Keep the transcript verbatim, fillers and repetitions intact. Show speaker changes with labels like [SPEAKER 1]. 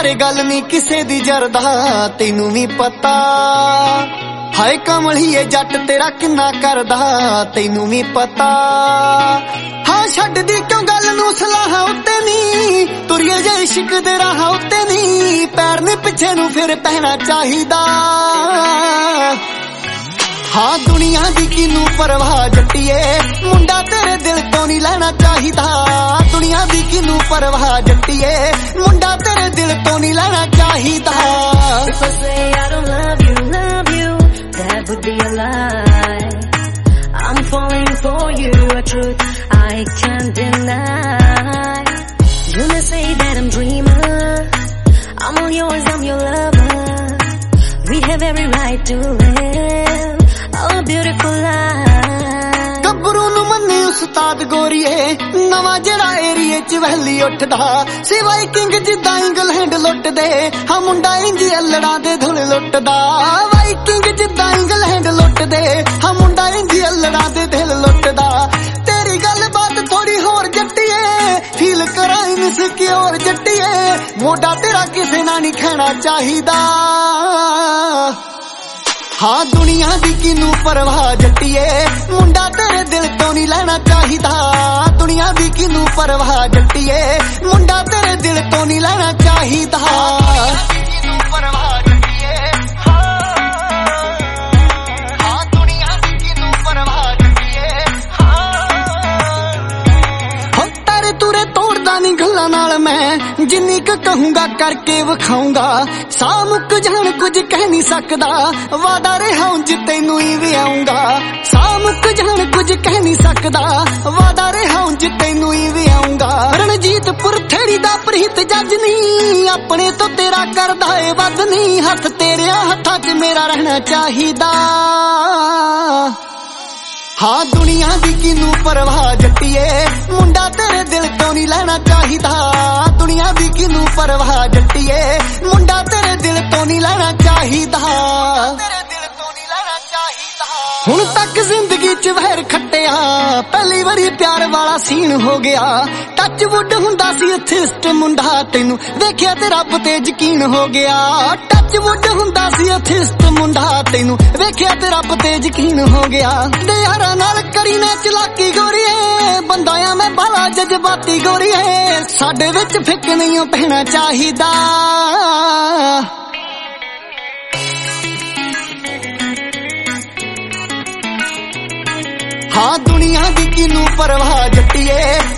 [SPEAKER 1] पर गल नहीं किसे दी जरदा तैनू भी पता। हाय कमलिए जट तेरा किन्ना करदा तैनू भी पता। हाँ छड्ड दी क्यों गल नू सलाह उत्ते नी तुरिए जे इश्क दे राह उत्ते नी पैर ने पिछे नू फिर पहना चाहिदा। हाँ दुनिया दी किनू परवाह जट्टिए मुंडा तेरे दिल तो नहीं लेना चाहिदा। दुनिया दी किनू परवाह जट्टिए मुंडा तेरे दिल तो नहीं लेना चाहिदा।
[SPEAKER 2] If I say I don't love you, love you, that would be a lie. I'm falling for you, a truth I can't deny. You may say that I'm dreaming, I'm all yours, I'm your lover. We have every right to live a beautiful life.
[SPEAKER 1] गब्बरू नू मन्ने उस्ताद गोरीए नवा जड़ा एरिए च वहली उठदा सिवाय king जिद्दां England लुटदे। हाँ मुंडा इंज अल्लड़ा दे धुल लुटदा वाइकिंग जिद्दां इंग्लैंड लुटदे। हाँ मुंडा इंज अल्लड़ा दे दिल लुटदा। तेरी गल बात थोड़ी होर जट्टिए फील कराई इनसिक्योर जट्टिए मोटा तेरा किसे ना नहीं कहना चाहिदा। हाँ दुनिया दी किनू परवाह जट्टिए मुंडा तेरे दिल तो नहीं लेना चाहिदा। दुनिया दी किनू परवाह जट्टिए मुंडा तेरे दिल तो नहीं लेना चाहिदा। नहीं गल्लां नाल मैं जिन्नी क कहूंगा करके विखाऊंगा। सा मुक जान कुछ कह नहीं सकदा वादा रहा उंज तैनू ही भी आऊंगा। सा मुक जान कुछ कह नहीं सकदा वादा रहा उंज तैनू ही भी आऊंगा। रणजीत पुरथेड़ी दा प्रीत जज नहीं अपने तो तेरा करदा है वध नहीं। हथ तेरे हत्थां च मेरा रहना चाहिदा। हाँ दुनिया दी किनू परवाह जट्टिए मुंडा तेरे दिल तो नहीं लेना चाहिदा। दुनिया दी किनू परवाह जट्टिए मुंडा तेरे दिल तो नहीं लेना चाहिदा। हुण तक जिंदगी च वैर खट्टिया पहली बारी प्यार वाला सीन हो गया। टच वुड हुंदा सी अथिस्ट मुंडा तैनू देखिया ते रब ते यकीन हो गया। टच वुड हुंदा सी अथिस्ट मुंडा तैनू देखिया ते रब ते यकीन हो गया। ते यारां नाल करी ने चलाकी गोरीए बंदाया मैं बाला जज्बाती गोरीए साडे विच फिक नहीं पैना चाहिदा। हाँ दुनिया दी किनू परवाह जट्टिए